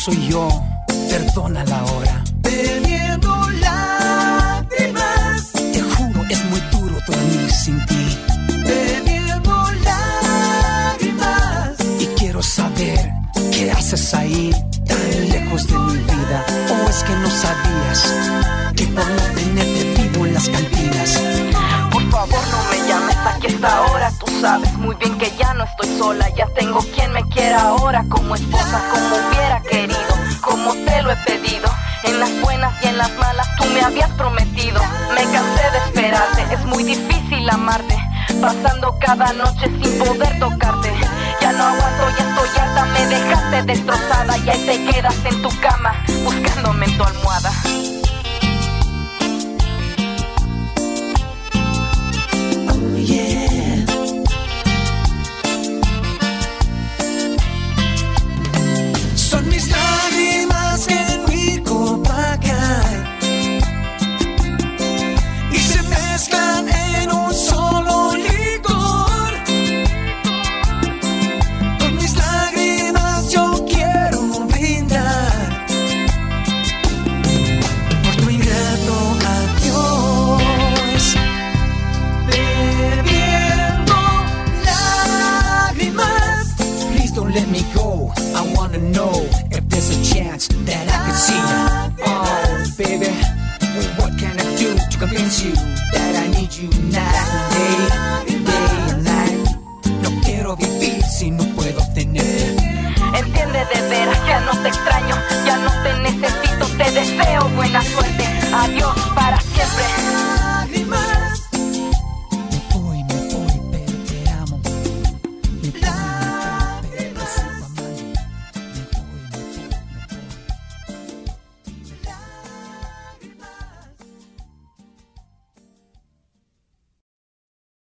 soy yo, perdónala ahora. Bebiendo lágrimas, te juro es muy duro dormir sin ti. Bebiendo lágrimas, y quiero saber qué haces ahí, tan lejos de mi vida. ¿O es que no sabías que por no tenerte vivo en las cantinas? Por favor no me llames aquí a esta hora. Tú sabes muy bien que ya no estoy sola. Ya tengo quien me quiera ahora como esposa, como hubiera querido, como te lo he pedido. En las buenas y en las malas tú me habías prometido. Me cansé de esperarte, es muy difícil amarte, pasando cada noche sin poder tocarte. Ya no aguanto, ya estoy harta, me dejaste destrozada. Y ahí te quedas en tu cama, buscándome en tu almohada.